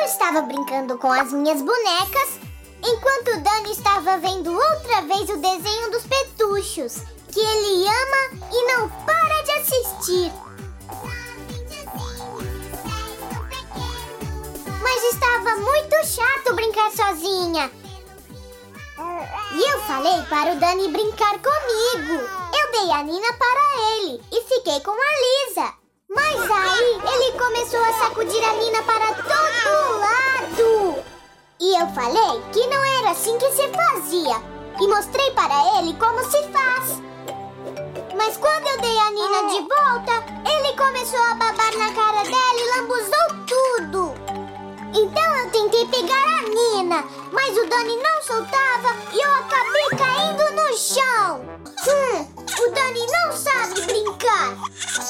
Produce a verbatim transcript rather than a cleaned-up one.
estava brincando com as minhas bonecas, enquanto o Dani estava vendo outra vez o desenho dos petuchos, que ele ama e não para de assistir. Mas estava muito chato brincar sozinha. E eu falei para o Dani brincar comigo. Eu dei a Nina para ele e fiquei com a Lisa. Mas aí ele começou a sacudir a Nina para todo lado. E eu falei que não era assim que se fazia. E mostrei para ele como se faz. Mas quando eu dei a Nina de volta, ele começou a babar na cara dela e lambuzou tudo. Então eu tentei pegar a Nina, mas o Dani não soltava e eu acabei caindo no chão. Hum, o Dani não sabe brincar.